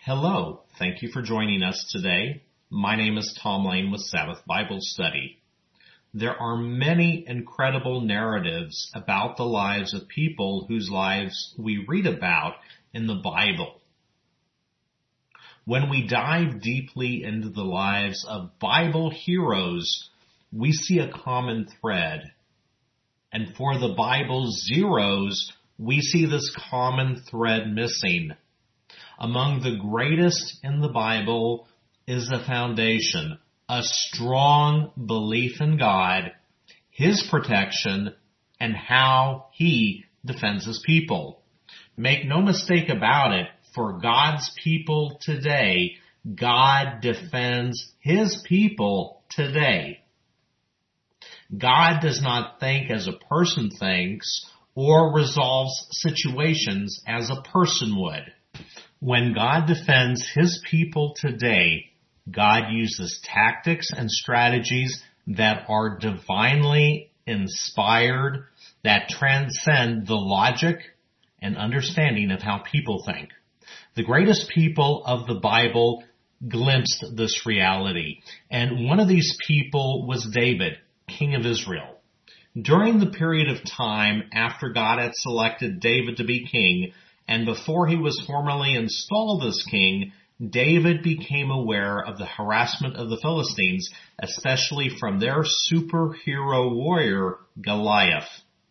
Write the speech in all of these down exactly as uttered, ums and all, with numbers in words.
Hello, thank you for joining us today. My name is Tom Lane with Sabbath Bible Study. There are many incredible narratives about the lives of people whose lives we read about in the Bible. When we dive deeply into the lives of Bible heroes, we see a common thread. And for the Bible's zeros, we see this common thread missing. Among the greatest in the Bible is the foundation, a strong belief in God, His protection, and how He defends His people. Make no mistake about it, for God's people today, God defends His people today. God does not think as a person thinks or resolves situations as a person would. When God defends His people today, God uses tactics and strategies that are divinely inspired, that transcend the logic and understanding of how people think. The greatest people of the Bible glimpsed this reality, and one of these people was David, king of Israel. During the period of time after God had selected David to be king, and before he was formally installed as king, David became aware of the harassment of the Philistines, especially from their superhero warrior, Goliath.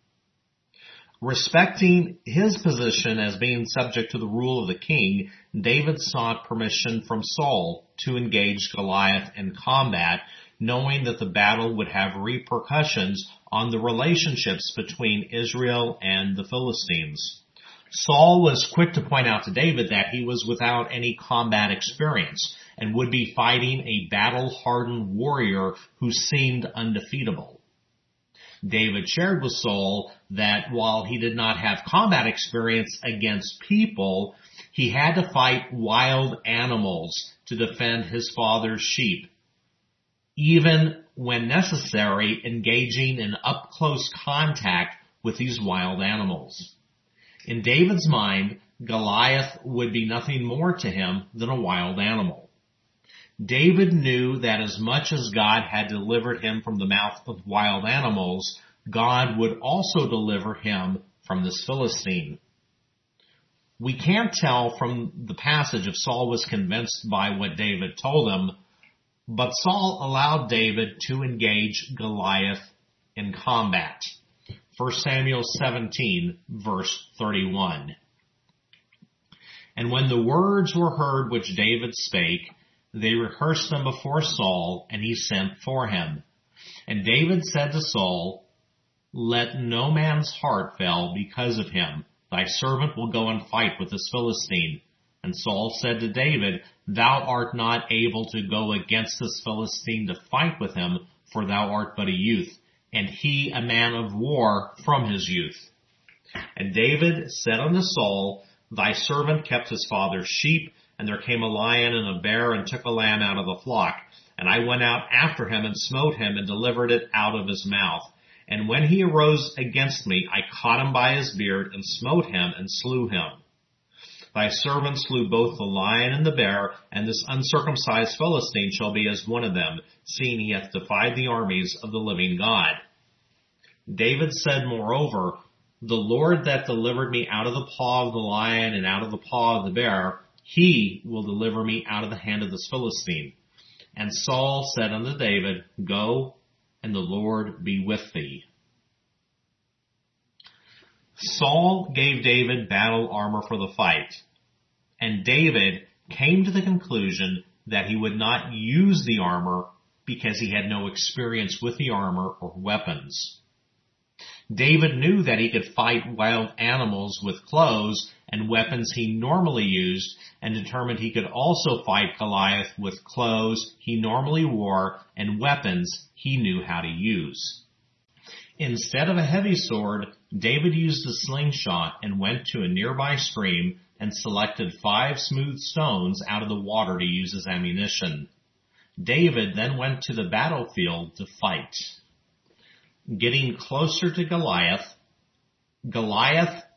Respecting his position as being subject to the rule of the king, David sought permission from Saul to engage Goliath in combat, knowing that the battle would have repercussions on the relationships between Israel and the Philistines. Saul was quick to point out to David that he was without any combat experience and would be fighting a battle-hardened warrior who seemed undefeatable. David shared with Saul that while he did not have combat experience against people, he had to fight wild animals to defend his father's sheep, even when necessary, engaging in up-close contact with these wild animals. In David's mind, Goliath would be nothing more to him than a wild animal. David knew that as much as God had delivered him from the mouth of wild animals, God would also deliver him from this Philistine. We can't tell from the passage if Saul was convinced by what David told him, but Saul allowed David to engage Goliath in combat. First Samuel seventeen, verse thirty-one. And when the words were heard which David spake, they rehearsed them before Saul, and he sent for him. And David said to Saul, Let no man's heart fail because of him. Thy servant will go and fight with this Philistine. And Saul said to David, Thou art not able to go against this Philistine to fight with him, for thou art but a youth, and he a man of war from his youth. And David said unto Saul, Thy servant kept his father's sheep, and there came a lion and a bear and took a lamb out of the flock. And I went out after him and smote him and delivered it out of his mouth. And when he arose against me, I caught him by his beard and smote him and slew him. Thy servant slew both the lion and the bear, and this uncircumcised Philistine shall be as one of them, seeing he hath defied the armies of the living God. David said, moreover, The Lord that delivered me out of the paw of the lion and out of the paw of the bear, he will deliver me out of the hand of this Philistine. And Saul said unto David, Go, and the Lord be with thee. Saul gave David battle armor for the fight, and David came to the conclusion that he would not use the armor because he had no experience with the armor or weapons. David knew that he could fight wild animals with clothes and weapons he normally used, and determined he could also fight Goliath with clothes he normally wore and weapons he knew how to use. Instead of a heavy sword, David used a slingshot and went to a nearby stream and selected five smooth stones out of the water to use as ammunition. David then went to the battlefield to fight. Getting closer to Goliath, Goliath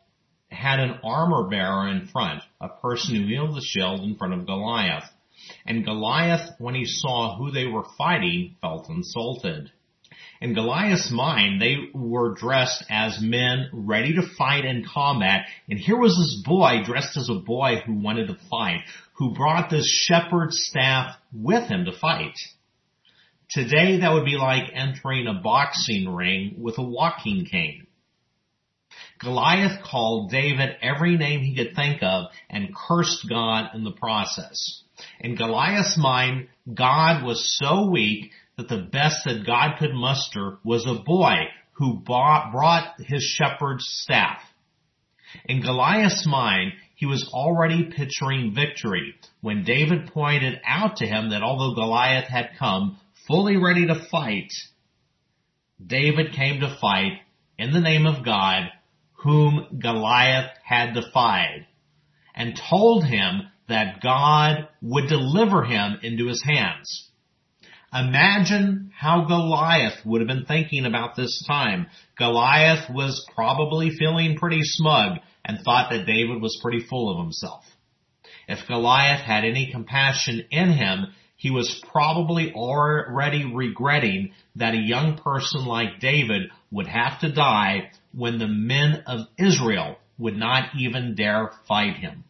had an armor bearer in front, a person who wielded the shield in front of Goliath. And Goliath, when he saw who they were fighting, felt insulted. In Goliath's mind, they were dressed as men ready to fight in combat, and here was this boy dressed as a boy who wanted to fight, who brought this shepherd's staff with him to fight. Today, that would be like entering a boxing ring with a walking cane. Goliath called David every name he could think of and cursed God in the process. In Goliath's mind, God was so weak that the best that God could muster was a boy who bought, brought his shepherd's staff. In Goliath's mind, he was already picturing victory when David pointed out to him that although Goliath had come fully ready to fight, David came to fight in the name of God, whom Goliath had defied, and told him that God would deliver him into his hands. Imagine how Goliath would have been thinking about this time. Goliath was probably feeling pretty smug and thought that David was pretty full of himself. If Goliath had any compassion in him, he was probably already regretting that a young person like David would have to die when the men of Israel would not even dare fight him.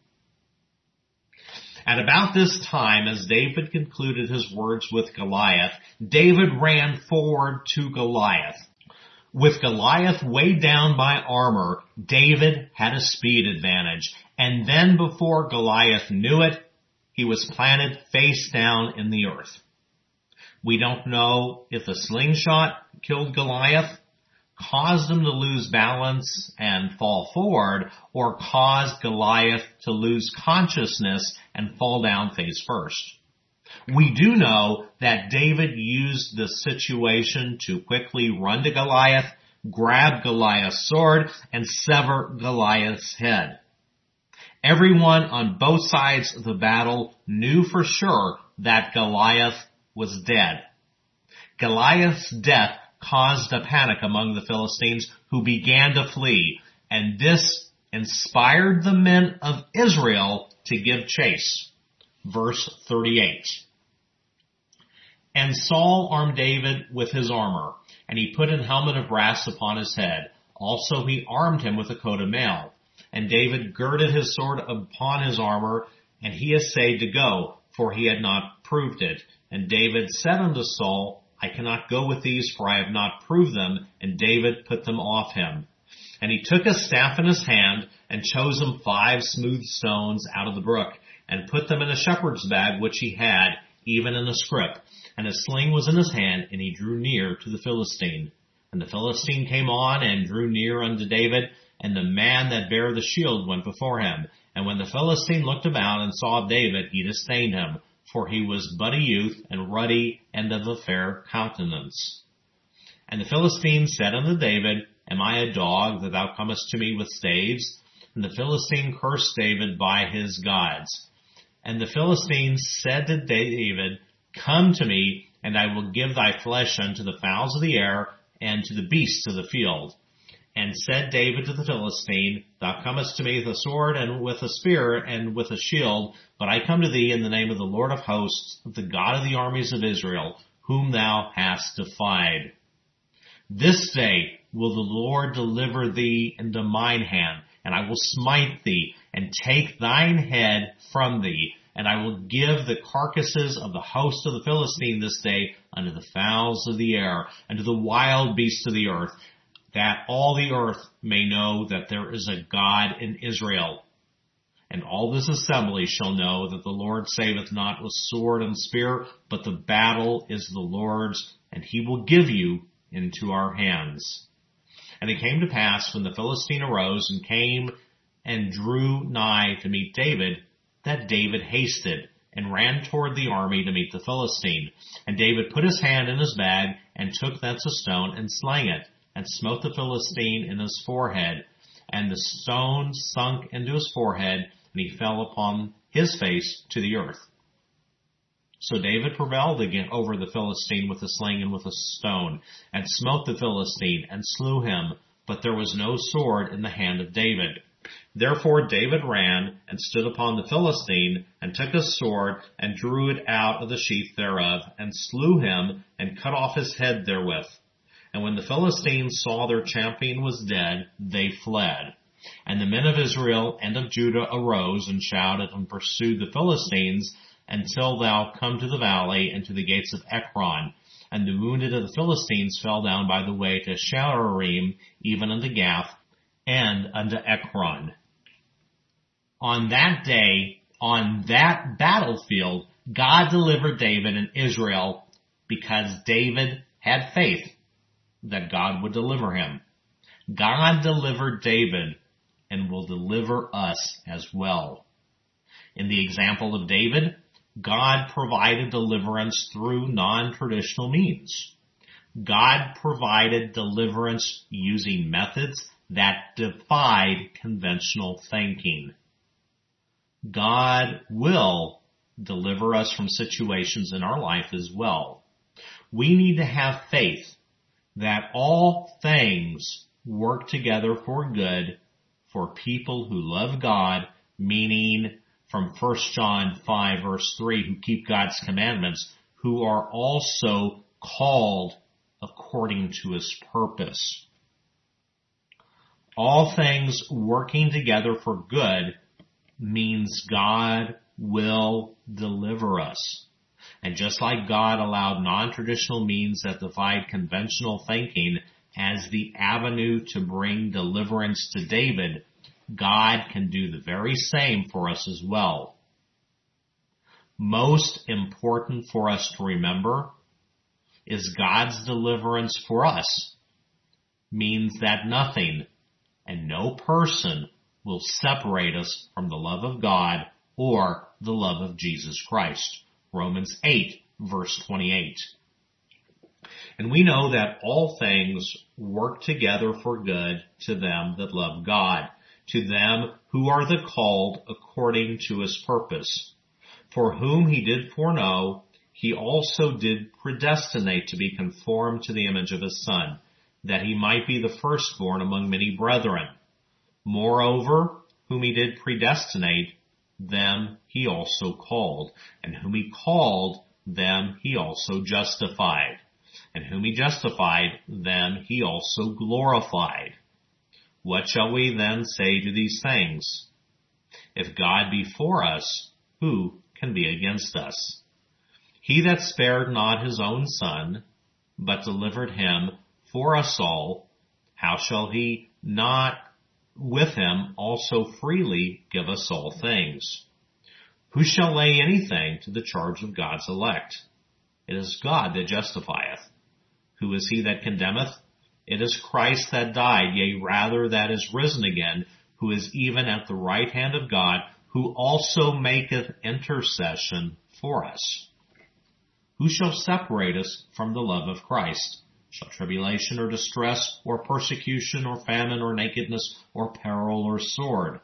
At about this time, as David concluded his words with Goliath, David ran forward to Goliath. With Goliath weighed down by armor, David had a speed advantage, and then before Goliath knew it, he was planted face down in the earth. We don't know if the slingshot killed Goliath, caused him to lose balance and fall forward, or caused Goliath to lose consciousness and fall down face first. We do know that David used the situation to quickly run to Goliath, grab Goliath's sword, and sever Goliath's head. Everyone on both sides of the battle knew for sure that Goliath was dead. Goliath's death caused a panic among the Philistines, who began to flee, and this inspired the men of Israel to give chase. Verse thirty-eight. And Saul armed David with his armor, and he put an helmet of brass upon his head. Also he armed him with a coat of mail. And David girded his sword upon his armor, and he essayed to go, for he had not proved it. And David said unto Saul, I cannot go with these, for I have not proved them. And David put them off him. And he took a staff in his hand, and chose him five smooth stones out of the brook, and put them in a shepherd's bag which he had, even in a scrip. And a sling was in his hand, and he drew near to the Philistine. And the Philistine came on, and drew near unto David, and the man that bare the shield went before him. And when the Philistine looked about and saw David, he disdained him, for he was but a youth, and ruddy, and of a fair countenance. And the Philistine said unto David, Am I a dog, that thou comest to me with staves? And the Philistine cursed David by his gods. And the Philistine said to David, Come to me, and I will give thy flesh unto the fowls of the air, and to the beasts of the field. And said David to the Philistine, Thou comest to me with a sword and with a spear and with a shield, but I come to thee in the name of the Lord of hosts, the God of the armies of Israel, whom thou hast defied. This day will the Lord deliver thee into mine hand, and I will smite thee, and take thine head from thee, and I will give the carcasses of the host of the Philistine this day unto the fowls of the air, and to the wild beasts of the earth, that all the earth may know that there is a God in Israel. And all this assembly shall know that the Lord saveth not with sword and spear, but the battle is the Lord's, and he will give you into our hands. And it came to pass, when the Philistine arose and came and drew nigh to meet David, that David hasted and ran toward the army to meet the Philistine. And David put his hand in his bag, and took thence a stone, and slang it, and smote the Philistine in his forehead. And the stone sunk into his forehead, and he fell upon his face to the earth. So David prevailed again over the Philistine with a sling and with a stone, and smote the Philistine, and slew him. But there was no sword in the hand of David. Therefore David ran and stood upon the Philistine and took a sword and drew it out of the sheath thereof and slew him and cut off his head therewith. And when the Philistines saw their champion was dead, they fled. And the men of Israel and of Judah arose and shouted and pursued the Philistines until thou come to the valley and to the gates of Ekron. And the wounded of the Philistines fell down by the way to Shaaraim, even unto Gath, and unto Ekron. On that day, on that battlefield, God delivered David and Israel because David had faith that God would deliver him. God delivered David and will deliver us as well. In the example of David, God provided deliverance through non-traditional means. God provided deliverance using methods that defied conventional thinking. God will deliver us from situations in our life as well. We need to have faith that all things work together for good for people who love God, meaning from First John five verse three, who keep God's commandments, who are also called according to his purpose. All things working together for good means God will deliver us. And just like God allowed non-traditional means that defied conventional thinking as the avenue to bring deliverance to David, God can do the very same for us as well. Most important for us to remember is God's deliverance for us means that nothing and no person will separate us from the love of God or the love of Jesus Christ. Romans eight verse twenty-eight. And we know that all things work together for good to them that love God, to them who are the called according to his purpose. For whom he did foreknow, he also did predestinate to be conformed to the image of his Son, that he might be the firstborn among many brethren. Moreover, whom he did predestinate, them he also called, and whom he called, them he also justified, and whom he justified, them he also glorified. What shall we then say to these things? If God be for us, who can be against us? He that spared not his own Son, but delivered him for us all, how shall he not with him also freely give us all things? Who shall lay anything to the charge of God's elect? It is God that justifieth. Who is he that condemneth? It is Christ that died, yea, rather that is risen again, who is even at the right hand of God, who also maketh intercession for us. Who shall separate us from the love of Christ? Shall tribulation or distress or persecution or famine or nakedness or peril or sword?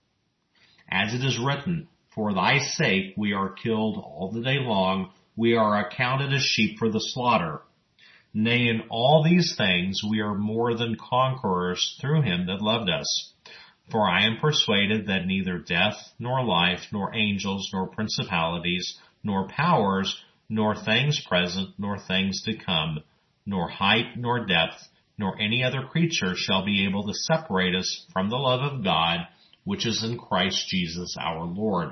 As it is written, for thy sake we are killed all the day long, we are accounted as sheep for the slaughter. Nay, in all these things we are more than conquerors through him that loved us. For I am persuaded that neither death, nor life, nor angels, nor principalities, nor powers, nor things present, nor things to come, nor height, nor depth, nor any other creature shall be able to separate us from the love of God, which is in Christ Jesus our Lord.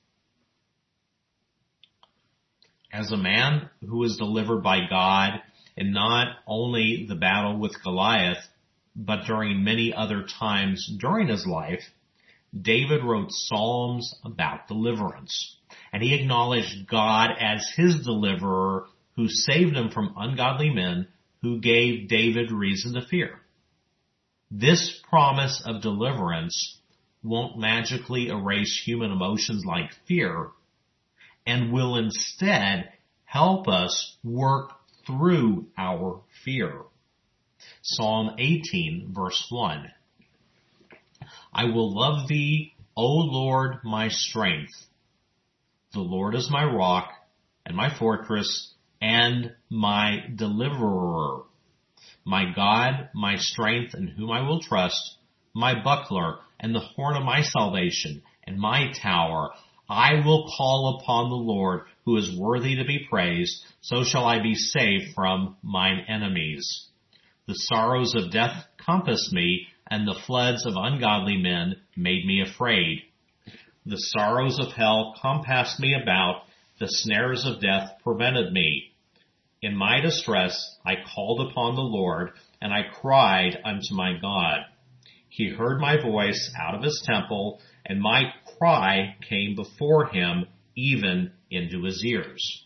As a man who was delivered by God in not only the battle with Goliath, but during many other times during his life, David wrote psalms about deliverance. And he acknowledged God as his deliverer who saved him from ungodly men who gave David reason to fear. This promise of deliverance won't magically erase human emotions like fear, and will instead help us work through our fear. Psalm eighteen, verse one. I will love thee, O Lord, my strength. The Lord is my rock and my fortress and my deliverer. My God, my strength in whom I will trust, my buckler, and the horn of my salvation, and my tower. I will call upon the Lord, who is worthy to be praised. So shall I be saved from mine enemies. The sorrows of death compassed me, and the floods of ungodly men made me afraid. The sorrows of hell compassed me about. The snares of death prevented me. In my distress I called upon the Lord, and I cried unto my God. He heard my voice out of his temple, and my cry came before him, even into his ears.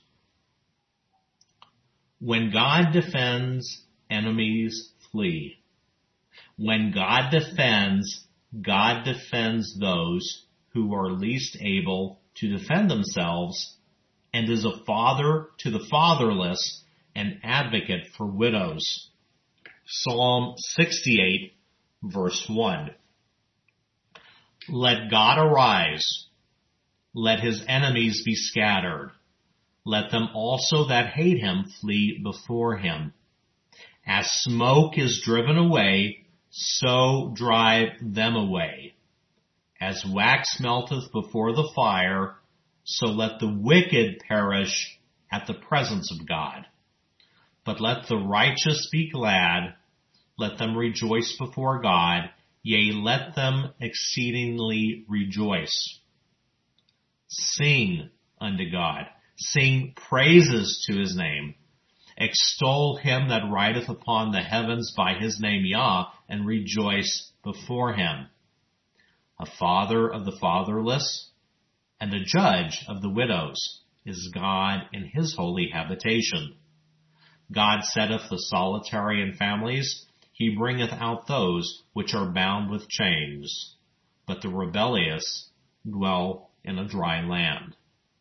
When God defends, enemies flee. When God defends, God defends those who are least able to defend themselves, and is a father to the fatherless, an advocate for widows. Psalm sixty-eight, verse one. Let God arise. Let his enemies be scattered. Let them also that hate him flee before him. As smoke is driven away, so drive them away. As wax melteth before the fire, so let the wicked perish at the presence of God. But let the righteous be glad. Let them rejoice before God. Yea, let them exceedingly rejoice. Sing unto God. Sing praises to his name. Extol him that rideth upon the heavens by his name Yah, and rejoice before him. A father of the fatherless, and a judge of the widows, is God in his holy habitation. God setteth the solitary in families. He bringeth out those which are bound with chains. But the rebellious dwell in a dry land.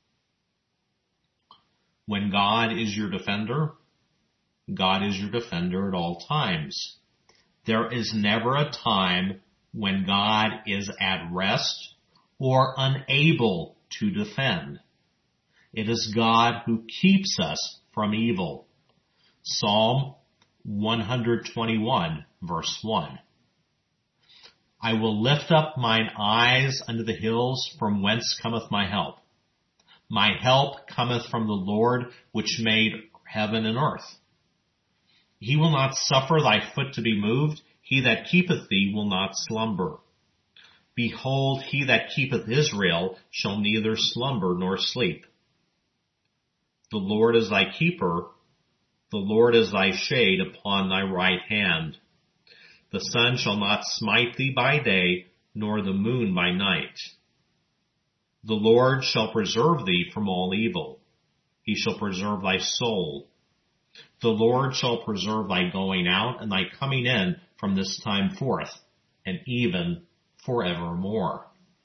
When God is your defender, God is your defender at all times. There is never a time when God is at rest or unable to defend. It is God who keeps us from evil. Psalm one twenty-one, verse one. I will lift up mine eyes unto the hills, from whence cometh my help. My help cometh from the Lord, which made heaven and earth. He will not suffer thy foot to be moved. He that keepeth thee will not slumber. Behold, he that keepeth Israel shall neither slumber nor sleep. The Lord is thy keeper. The Lord is thy shade upon thy right hand. The sun shall not smite thee by day, nor the moon by night. The Lord shall preserve thee from all evil. He shall preserve thy soul. The Lord shall preserve thy going out and thy coming in from this time forth, and even forevermore.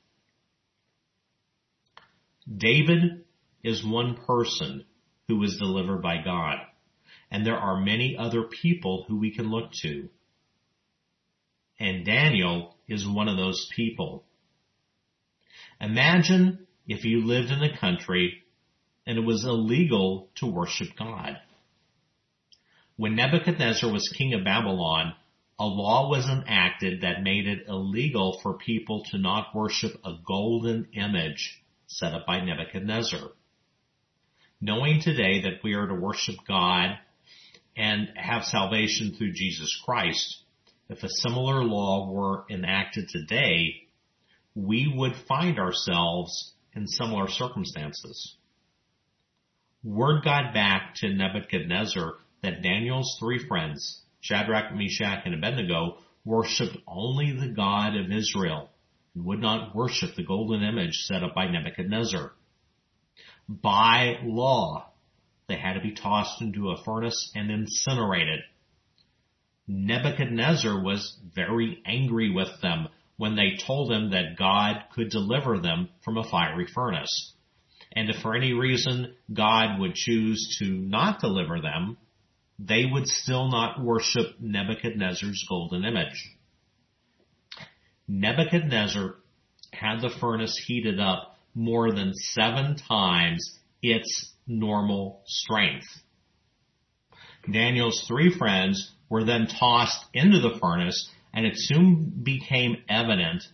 David is one person who was delivered by God, and there are many other people who we can look to. And Daniel is one of those people. Imagine if you lived in a country and it was illegal to worship God. When Nebuchadnezzar was king of Babylon, a law was enacted that made it illegal for people to not worship a golden image set up by Nebuchadnezzar. Knowing today that we are to worship God and have salvation through Jesus Christ, if a similar law were enacted today, we would find ourselves in similar circumstances. Word got back to Nebuchadnezzar that Daniel's three friends, Shadrach, Meshach, and Abednego, worshipped only the God of Israel and would not worship the golden image set up by Nebuchadnezzar. By law, they had to be tossed into a furnace and incinerated. Nebuchadnezzar was very angry with them when they told him that God could deliver them from a fiery furnace. And if for any reason God would choose to not deliver them, they would still not worship Nebuchadnezzar's golden image. Nebuchadnezzar had the furnace heated up more than seven times its normal strength. Daniel's three friends were then tossed into the furnace, and it soon became evident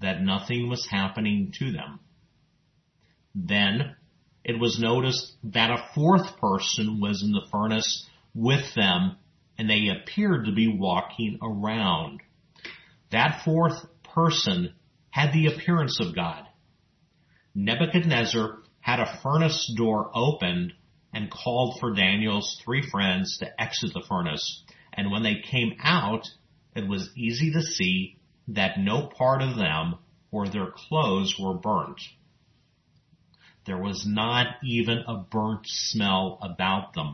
that nothing was happening to them. Then it was noticed that a fourth person was in the furnace with them, and they appeared to be walking around. That fourth person had the appearance of God. Nebuchadnezzar had a furnace door opened and called for Daniel's three friends to exit the furnace. And when they came out, it was easy to see that no part of them or their clothes were burnt. There was not even a burnt smell about them.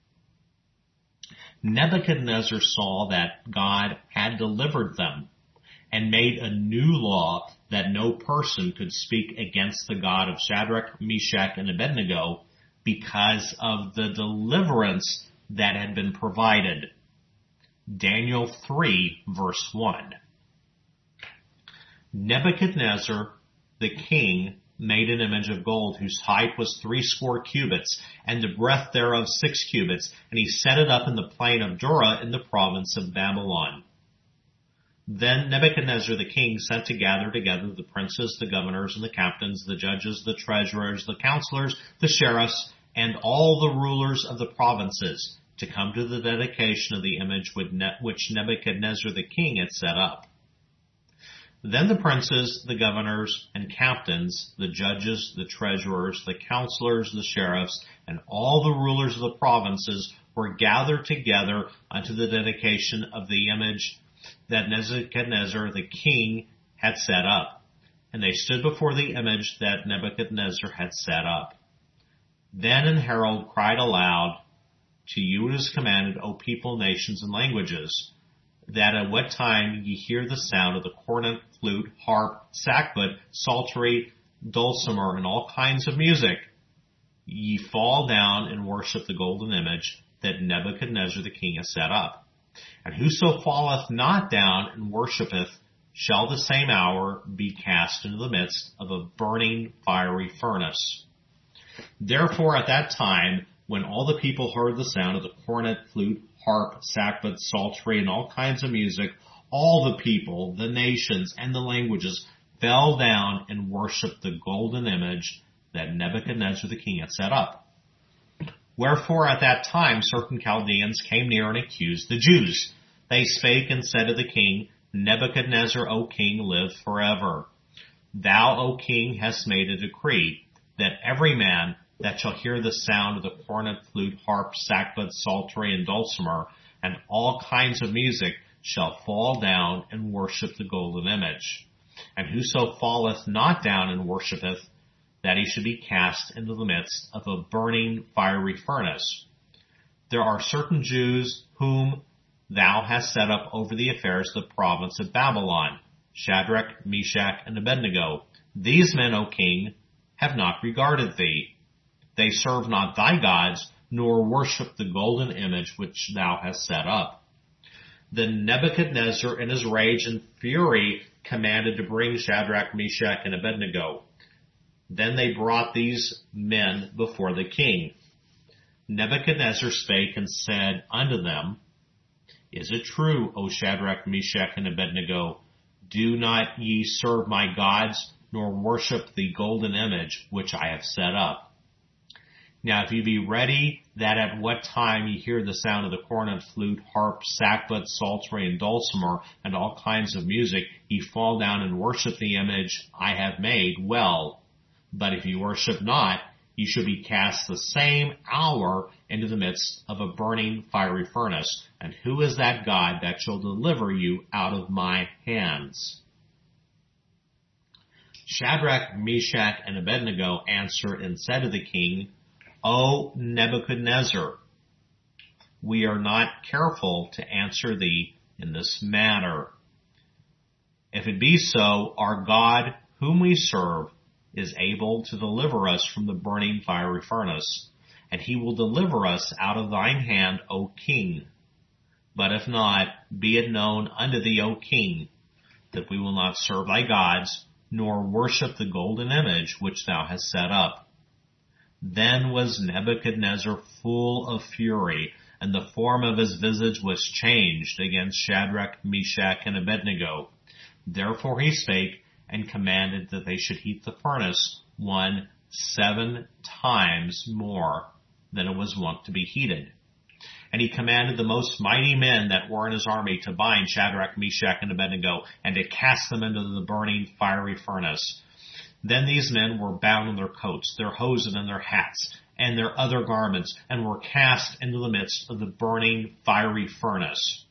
Nebuchadnezzar saw that God had delivered them and made a new law that no person could speak against the God of Shadrach, Meshach, and Abednego because of the deliverance that had been provided. Daniel three, verse one. Nebuchadnezzar, the king, made an image of gold whose height was threescore cubits, and the breadth thereof six cubits, and he set it up in the plain of Dura in the province of Babylon. Then Nebuchadnezzar the king sent to gather together the princes, the governors, and the captains, the judges, the treasurers, the counselors, the sheriffs, and all the rulers of the provinces to come to the dedication of the image which Nebuchadnezzar the king had set up. Then the princes, the governors, and captains, the judges, the treasurers, the counselors, the sheriffs, and all the rulers of the provinces were gathered together unto the dedication of the image that Nebuchadnezzar the king had set up. And they stood before the image that Nebuchadnezzar had set up. Then an herald cried aloud, To you it is commanded, O people, nations, and languages, that at what time ye hear the sound of the cornet, flute, harp, sackbut, psaltery, dulcimer, and all kinds of music, ye fall down and worship the golden image that Nebuchadnezzar the king has set up. And whoso falleth not down and worshipeth shall the same hour be cast into the midst of a burning fiery furnace. Therefore at that time, when all the people heard the sound of the cornet, flute, harp, sackbut, psaltery, and all kinds of music, all the people, the nations, and the languages fell down and worshipped the golden image that Nebuchadnezzar the king had set up. Wherefore at that time certain Chaldeans came near and accused the Jews. They spake and said to the king, Nebuchadnezzar, O king, live forever. Thou, O king, hast made a decree that every man that shall hear the sound of the cornet, flute, harp, sackbut, psaltery, and dulcimer, and all kinds of music, shall fall down and worship the golden image. And whoso falleth not down and worshipeth, that he should be cast into the midst of a burning fiery furnace. There are certain Jews whom thou hast set up over the affairs of the province of Babylon, Shadrach, Meshach, and Abednego. These men, O king, have not regarded thee. They serve not thy gods, nor worship the golden image which thou hast set up. Then Nebuchadnezzar in his rage and fury commanded to bring Shadrach, Meshach, and Abednego. Then they brought these men before the king. Nebuchadnezzar spake and said unto them, Is it true, O Shadrach, Meshach, and Abednego, do not ye serve my gods, nor worship the golden image which I have set up? Now if ye be ready, that at what time ye hear the sound of the cornet, flute, harp, sackbut, psaltery, and dulcimer, and all kinds of music, ye fall down and worship the image I have made, well. But if ye worship not, ye shall be cast the same hour into the midst of a burning fiery furnace. And who is that God that shall deliver you out of my hands? Shadrach, Meshach, and Abednego answered and said to the king, O Nebuchadnezzar, we are not careful to answer thee in this matter. If it be so, our God, whom we serve, is able to deliver us from the burning fiery furnace, and he will deliver us out of thine hand, O king. But if not, be it known unto thee, O king, that we will not serve thy gods, nor worship the golden image which thou hast set up. Then was Nebuchadnezzar full of fury, and the form of his visage was changed against Shadrach, Meshach, and Abednego. Therefore he spake, and commanded that they should heat the furnace one seven times more than it was wont to be heated. And he commanded the most mighty men that were in his army to bind Shadrach, Meshach, and Abednego, and to cast them into the burning fiery furnace. Then these men were bound in their coats, their hosen, and their hats, and their other garments, and were cast into the midst of the burning fiery furnace.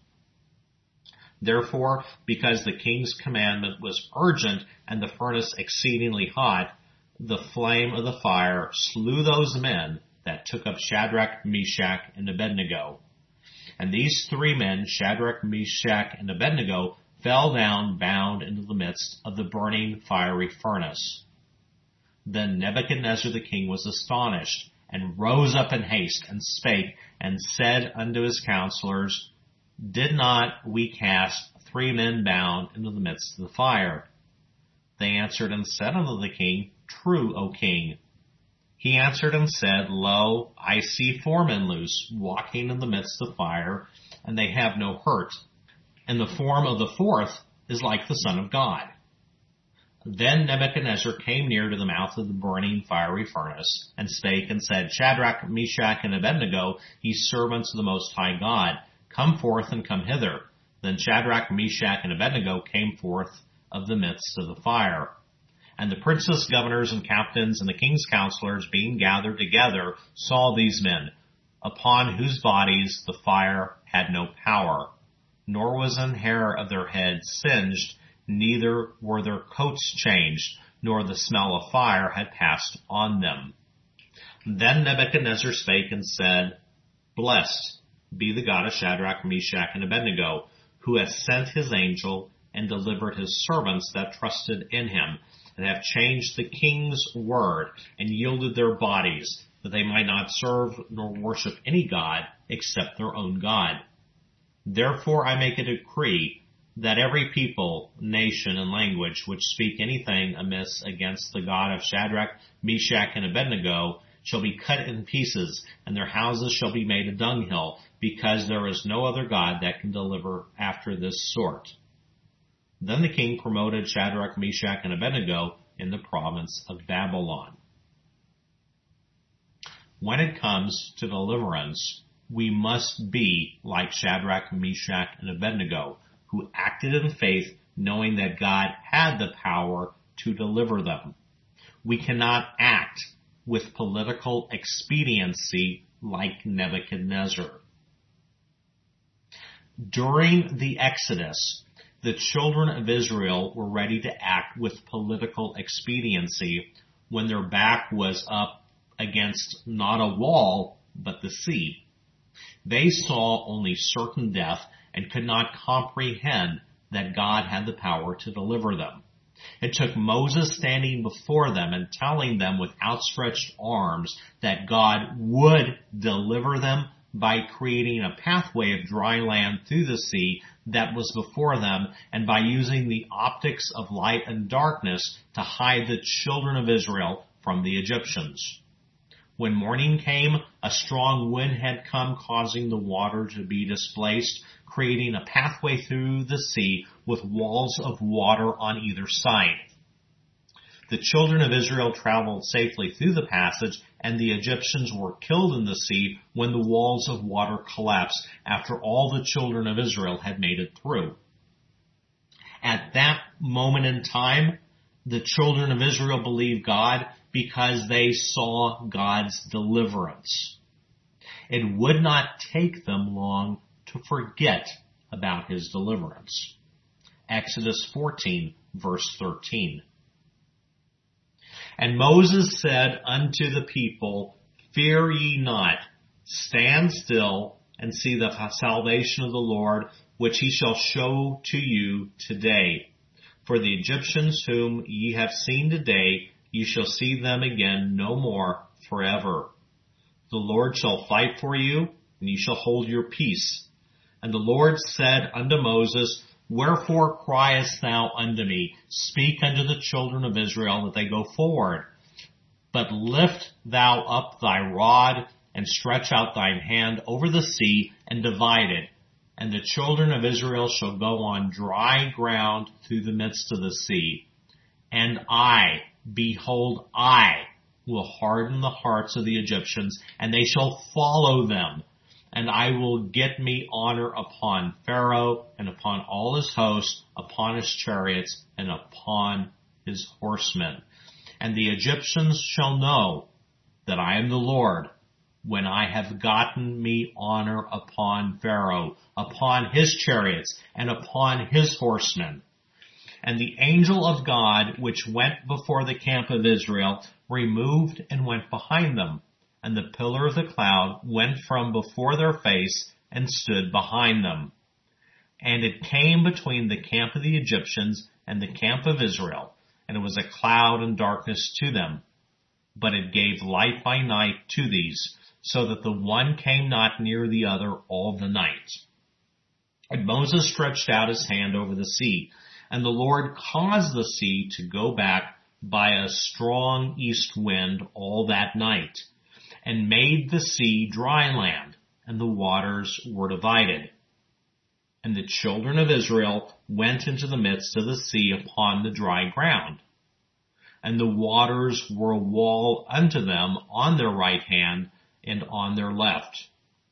Therefore, because the king's commandment was urgent and the furnace exceedingly hot, the flame of the fire slew those men that took up Shadrach, Meshach, and Abednego. And these three men, Shadrach, Meshach, and Abednego, fell down bound into the midst of the burning fiery furnace. Then Nebuchadnezzar the king was astonished, and rose up in haste, and spake, and said unto his counselors, Did not we cast three men bound into the midst of the fire? They answered and said unto the king, True, O king. He answered and said, Lo, I see four men loose, walking in the midst of fire, and they have no hurt. And the form of the fourth is like the Son of God. Then Nebuchadnezzar came near to the mouth of the burning fiery furnace, and spake and said, Shadrach, Meshach, and Abednego, ye servants of the Most High God, come forth and come hither. Then Shadrach, Meshach, and Abednego came forth of the midst of the fire. And the princes, governors, and captains, and the king's counselors, being gathered together, saw these men, upon whose bodies the fire had no power, nor was an hair of their heads singed, neither were their coats changed, nor the smell of fire had passed on them. Then Nebuchadnezzar spake and said, Blessed be the God of Shadrach, Meshach, and Abednego, who hath sent his angel and delivered his servants that trusted in him, and have changed the king's word, and yielded their bodies, that they might not serve nor worship any god except their own God. Therefore I make a decree that every people, nation, and language which speak anything amiss against the God of Shadrach, Meshach, and Abednego shall be cut in pieces, and their houses shall be made a dunghill, because there is no other God that can deliver after this sort. Then the king promoted Shadrach, Meshach, and Abednego in the province of Babylon. When it comes to deliverance, we must be like Shadrach, Meshach, and Abednego, who acted in faith, knowing that God had the power to deliver them. We cannot act with political expediency like Nebuchadnezzar. During the Exodus, the children of Israel were ready to act with political expediency when their back was up against not a wall, but the sea. They saw only certain death and could not comprehend that God had the power to deliver them. It took Moses standing before them and telling them with outstretched arms that God would deliver them by creating a pathway of dry land through the sea that was before them, and by using the optics of light and darkness to hide the children of Israel from the Egyptians. When morning came, a strong wind had come, causing the water to be displaced, creating a pathway through the sea with walls of water on either side. The children of Israel traveled safely through the passage, and the Egyptians were killed in the sea when the walls of water collapsed after all the children of Israel had made it through. At that moment in time, the children of Israel believed God because they saw God's deliverance. It would not take them long to forget about his deliverance. Exodus fourteen, verse thirteen. And Moses said unto the people, Fear ye not, stand still, and see the salvation of the Lord, which he shall show to you today. For the Egyptians whom ye have seen today, ye shall see them again no more forever. The Lord shall fight for you, and ye shall hold your peace. And the Lord said unto Moses, Wherefore criest thou unto me? Speak unto the children of Israel that they go forward. But lift thou up thy rod, and stretch out thine hand over the sea, and divide it. And the children of Israel shall go on dry ground through the midst of the sea. And I, behold, I will harden the hearts of the Egyptians, and they shall follow them. And I will get me honor upon Pharaoh and upon all his hosts, upon his chariots and upon his horsemen. And the Egyptians shall know that I am the Lord when I have gotten me honor upon Pharaoh, upon his chariots and upon his horsemen. And the angel of God, which went before the camp of Israel, removed and went behind them. And the pillar of the cloud went from before their face and stood behind them. And it came between the camp of the Egyptians and the camp of Israel, and it was a cloud and darkness to them. But it gave light by night to these, so that the one came not near the other all the night. And Moses stretched out his hand over the sea, and the Lord caused the sea to go back by a strong east wind all that night, and made the sea dry land, and the waters were divided. And the children of Israel went into the midst of the sea upon the dry ground. And the waters were a wall unto them on their right hand and on their left.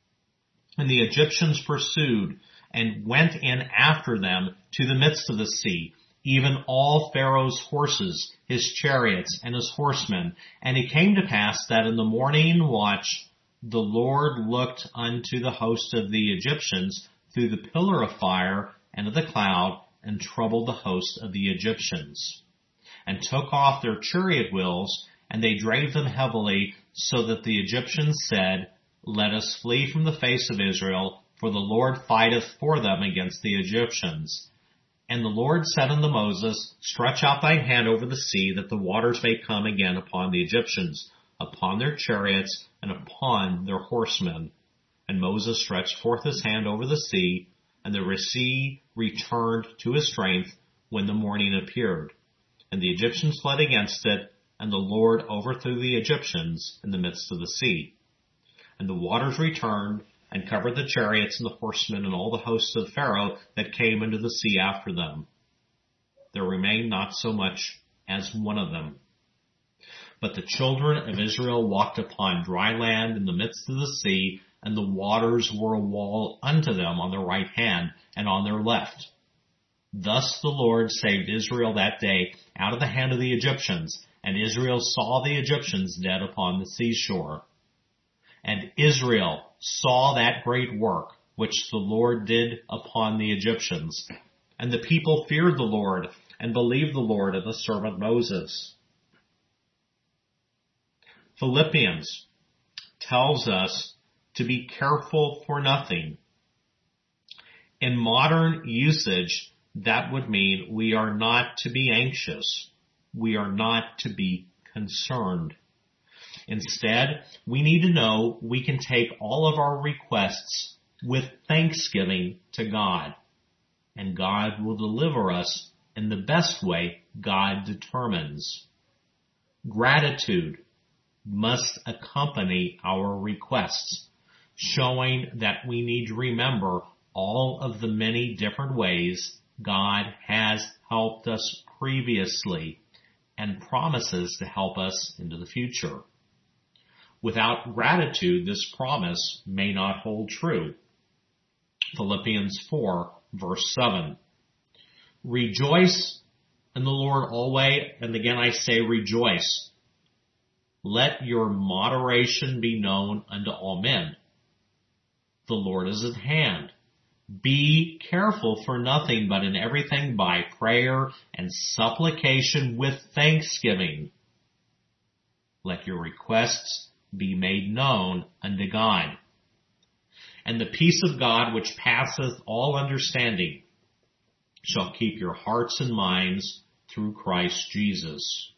And the Egyptians pursued and went in after them to the midst of the sea, even all Pharaoh's horses, his chariots, and his horsemen. And it came to pass that in the morning watch the Lord looked unto the host of the Egyptians through the pillar of fire and of the cloud, and troubled the host of the Egyptians, and took off their chariot wheels, and they drave them heavily, so that the Egyptians said, Let us flee from the face of Israel, for the Lord fighteth for them against the Egyptians. And the Lord said unto Moses, Stretch out thine hand over the sea, that the waters may come again upon the Egyptians, upon their chariots, and upon their horsemen. And Moses stretched forth his hand over the sea, and the sea returned to his strength when the morning appeared. And the Egyptians fled against it, and the Lord overthrew the Egyptians in the midst of the sea. And the waters returned, and covered the chariots and the horsemen and all the hosts of Pharaoh that came into the sea after them. There remained not so much as one of them. But the children of Israel walked upon dry land in the midst of the sea, and the waters were a wall unto them on their right hand and on their left. Thus the Lord saved Israel that day out of the hand of the Egyptians, and Israel saw the Egyptians dead upon the seashore. And Israel saw that great work which the Lord did upon the Egyptians. And the people feared the Lord and believed the Lord and the servant Moses. Philippians tells us to be careful for nothing. In modern usage, that would mean we are not to be anxious. We are not to be concerned. Instead, we need to know we can take all of our requests with thanksgiving to God, and God will deliver us in the best way God determines. Gratitude must accompany our requests, showing that we need to remember all of the many different ways God has helped us previously and promises to help us into the future. Without gratitude, this promise may not hold true. Philippians four, verse seven. Rejoice in the Lord always, and again I say rejoice. Let your moderation be known unto all men. The Lord is at hand. Be careful for nothing, but in everything by prayer and supplication with thanksgiving. Let your requests be made known unto God. And the peace of God, which passeth all understanding, shall keep your hearts and minds through Christ Jesus.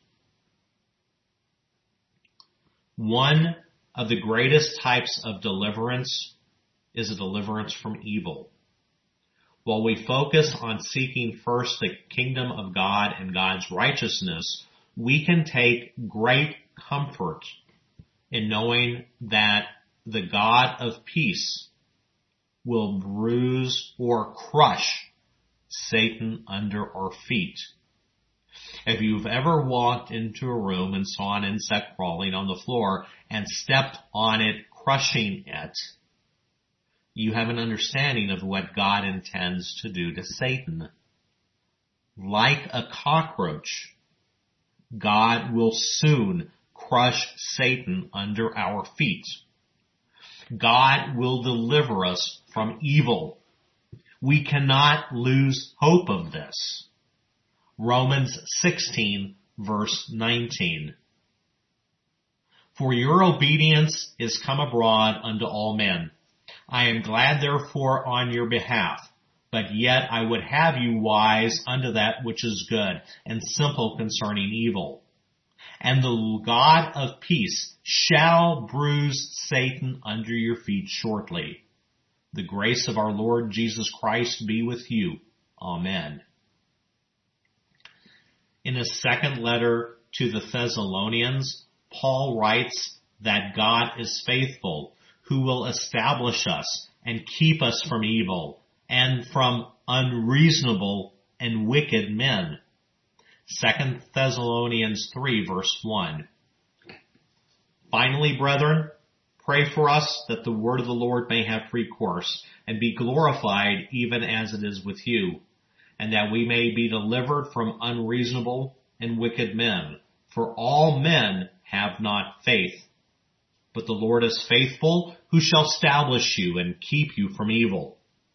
One of the greatest types of deliverance is a deliverance from evil. While we focus on seeking first the kingdom of God and God's righteousness, we can take great comfort in knowing that the God of peace will bruise or crush Satan under our feet. If you've ever walked into a room and saw an insect crawling on the floor and stepped on it, crushing it, you have an understanding of what God intends to do to Satan. Like a cockroach, God will soon crush Satan under our feet. God will deliver us from evil. We cannot lose hope of this. Romans sixteen, verse nineteen. For your obedience is come abroad unto all men. I am glad therefore on your behalf, but yet I would have you wise unto that which is good, and simple concerning evil. And the God of peace shall bruise Satan under your feet shortly. The grace of our Lord Jesus Christ be with you. Amen. In his second letter to the Thessalonians, Paul writes that God is faithful, who will establish us and keep us from evil and from unreasonable and wicked men. Second Thessalonians three, verse one. Finally, brethren, pray for us that the word of the Lord may have free course and be glorified even as it is with you, and that we may be delivered from unreasonable and wicked men. For all men have not faith. But the Lord is faithful, who shall establish you and keep you from evil.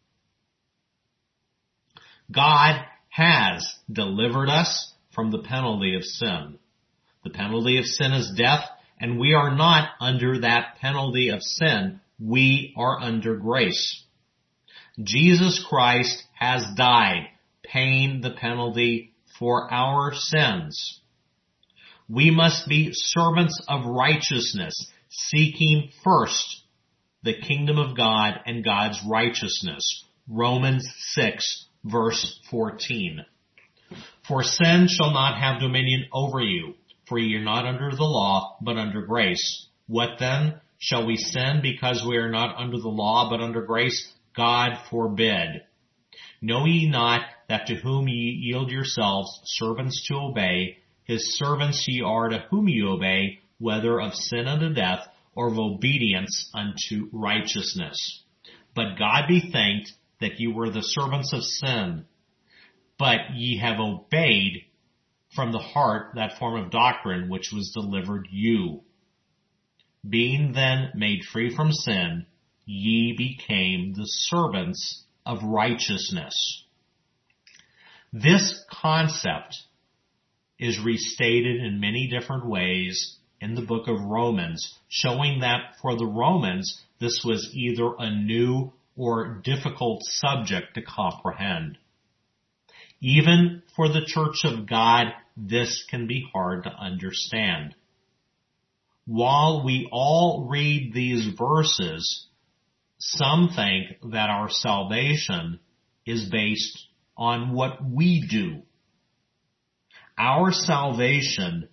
God has delivered us from the penalty of sin. The penalty of sin is death, and we are not under that penalty of sin. We are under grace. Jesus Christ has died, paying the penalty for our sins. We must be servants of righteousness, seeking first the kingdom of God and God's righteousness. Romans six, verse fourteen. For sin shall not have dominion over you, for ye are not under the law, but under grace. What then? Shall we sin because we are not under the law, but under grace? God forbid. Know ye not that to whom ye yield yourselves servants to obey, his servants ye are to whom ye obey, whether of sin unto death, or of obedience unto righteousness. But God be thanked that ye were the servants of sin, but ye have obeyed from the heart that form of doctrine which was delivered you. Being then made free from sin, ye became the servants of righteousness. This concept is restated in many different ways in the book of Romans, showing that for the Romans, this was either a new or difficult subject to comprehend. Even for the Church of God, this can be hard to understand. While we all read these verses, some think that our salvation is based on what we do. Our salvation,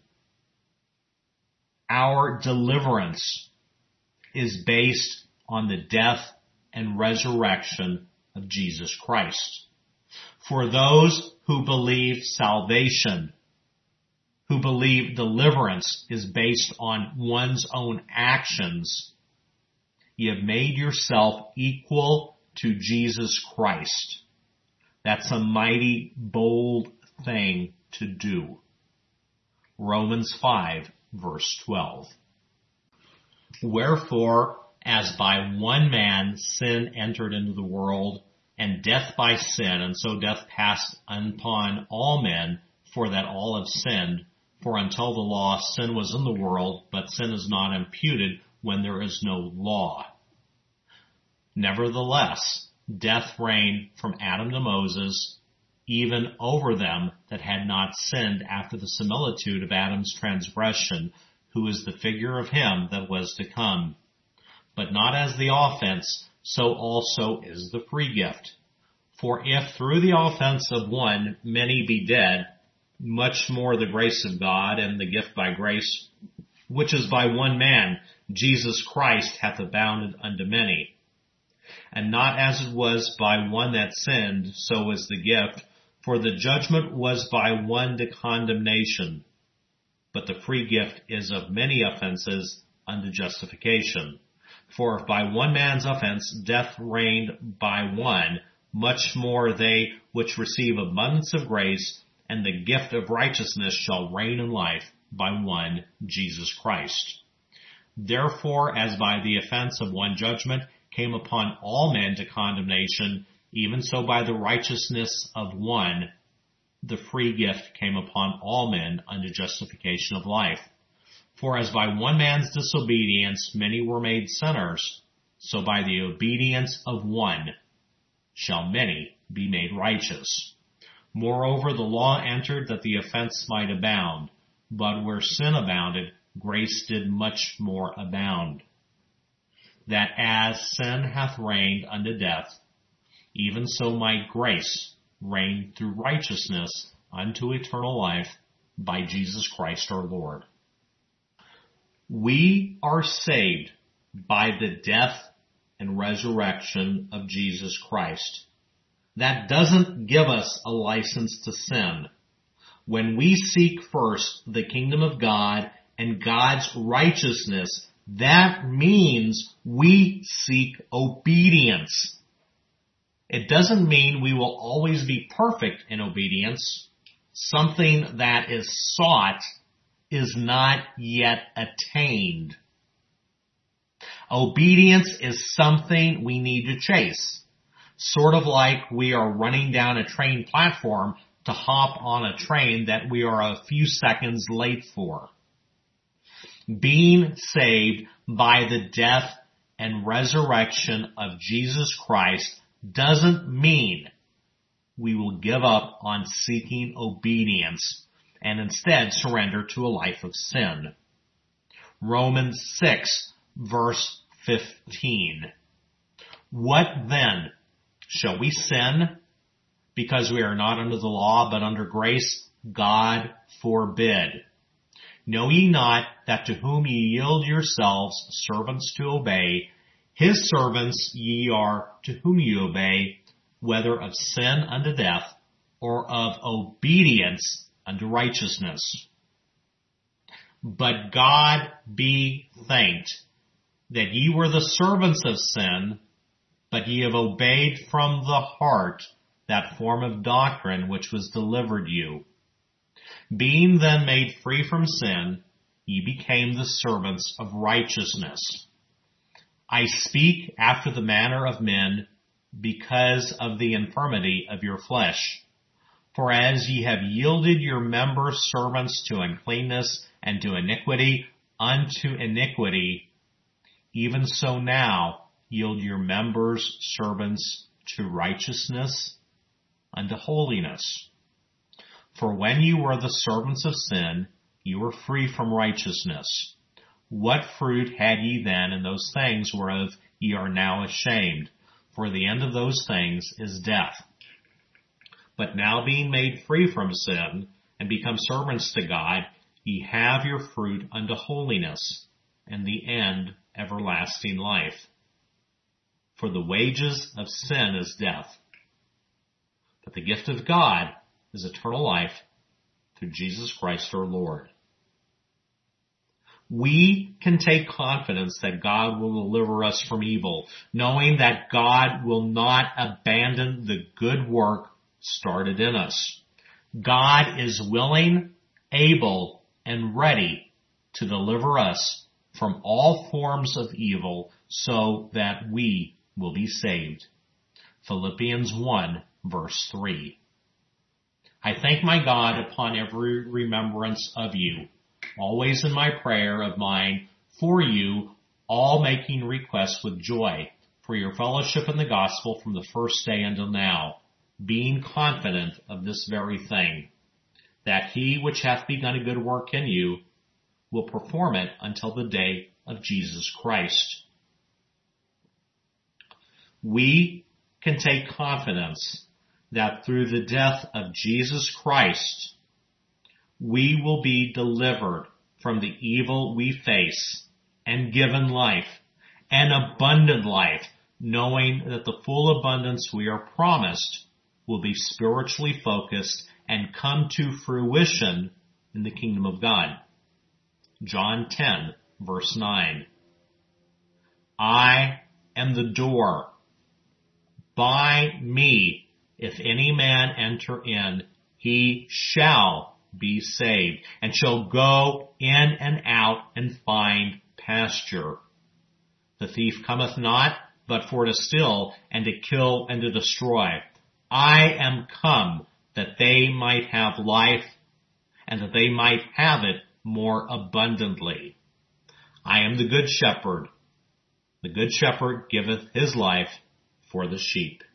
our deliverance, is based on the death and resurrection of Jesus Christ. For those who believe salvation, who believe deliverance is based on one's own actions, you have made yourself equal to Jesus Christ. That's a mighty bold thing to do. Romans five, verse twelve. Wherefore, as by one man sin entered into the world, and death by sin, and so death passed upon all men, for that all have sinned. For until the law, sin was in the world, but sin is not imputed when there is no law. Nevertheless, death reigned from Adam to Moses, even over them that had not sinned after the similitude of Adam's transgression, who is the figure of him that was to come. But not as the offense, so also is the free gift. For if through the offense of one many be dead, much more the grace of God and the gift by grace, which is by one man, Jesus Christ, hath abounded unto many. And not as it was by one that sinned, so is the gift. For the judgment was by one to condemnation, but the free gift is of many offenses unto justification. For if by one man's offense death reigned by one, much more they which receive abundance of grace and the gift of righteousness shall reign in life by one Jesus Christ. Therefore, as by the offense of one judgment came upon all men to condemnation, even so by the righteousness of one, the free gift came upon all men unto justification of life. For as by one man's disobedience many were made sinners, so by the obedience of one shall many be made righteous. Moreover, the law entered that the offense might abound, but where sin abounded, grace did much more abound. That as sin hath reigned unto death, even so might grace reign through righteousness unto eternal life by Jesus Christ our Lord. We are saved by the death and resurrection of Jesus Christ. That doesn't give us a license to sin. When we seek first the kingdom of God and God's righteousness, that means we seek obedience. It doesn't mean we will always be perfect in obedience. Something that is sought is not yet attained. Obedience is something we need to chase. Sort of like we are running down a train platform to hop on a train that we are a few seconds late for. Being saved by the death and resurrection of Jesus Christ doesn't mean we will give up on seeking obedience and instead surrender to a life of sin. Romans six, verse fifteen. What then? Shall we sin because we are not under the law but under grace? God forbid. Know ye not that to whom ye yield yourselves servants to obey, his servants ye are to whom ye obey, whether of sin unto death or of obedience unto righteousness. But God be thanked that ye were the servants of sin, but ye have obeyed from the heart that form of doctrine which was delivered you. Being then made free from sin, ye became the servants of righteousness. I speak after the manner of men because of the infirmity of your flesh. For as ye have yielded your members servants to uncleanness and to iniquity unto iniquity, even so now yield your members servants to righteousness unto holiness. For when you were the servants of sin, you were free from righteousness. What fruit had ye then in those things whereof ye are now ashamed? For the end of those things is death. But now being made free from sin and become servants to God, ye have your fruit unto holiness, and the end everlasting life. For the wages of sin is death, but the gift of God is eternal life through Jesus Christ our Lord. We can take confidence that God will deliver us from evil, knowing that God will not abandon the good work started in us. God is willing, able, and ready to deliver us from all forms of evil so that we will be saved. Philippians one, verse three. I thank my God upon every remembrance of you, always in my prayer of mine for you, all making requests with joy for your fellowship in the gospel from the first day until now, being confident of this very thing, that he which hath begun a good work in you will perform it until the day of Jesus Christ. We can take confidence that through the death of Jesus Christ, we will be delivered from the evil we face and given life, an abundant life, knowing that the full abundance we are promised will be spiritually focused and come to fruition in the kingdom of God. John ten, verse nine. I am the door. By me, if any man enter in, he shall be saved, and shall go in and out and find pasture. The thief cometh not, but for to steal, and to kill, and to destroy. I am come, that they might have life, and that they might have it more abundantly. I am the good shepherd. The good shepherd giveth his life for the sheep.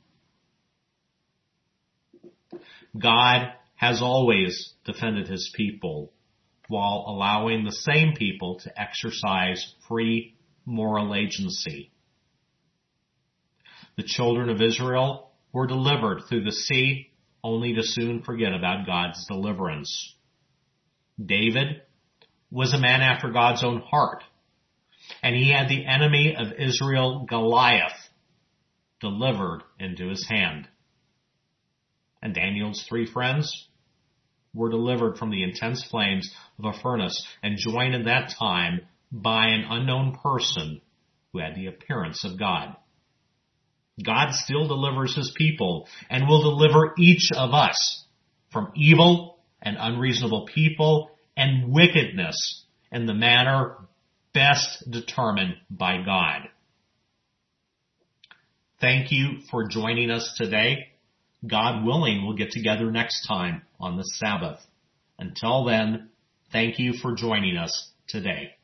God has always defended his people, while allowing the same people to exercise free moral agency. The children of Israel were delivered through the sea, only to soon forget about God's deliverance. David was a man after God's own heart, and he had the enemy of Israel, Goliath, delivered into his hand. And Daniel's three friends were delivered from the intense flames of a furnace and joined in that time by an unknown person who had the appearance of God. God still delivers his people and will deliver each of us from evil and unreasonable people and wickedness in the manner best determined by God. Thank you for joining us today. God willing, we'll get together next time on the Sabbath. Until then, thank you for joining us today.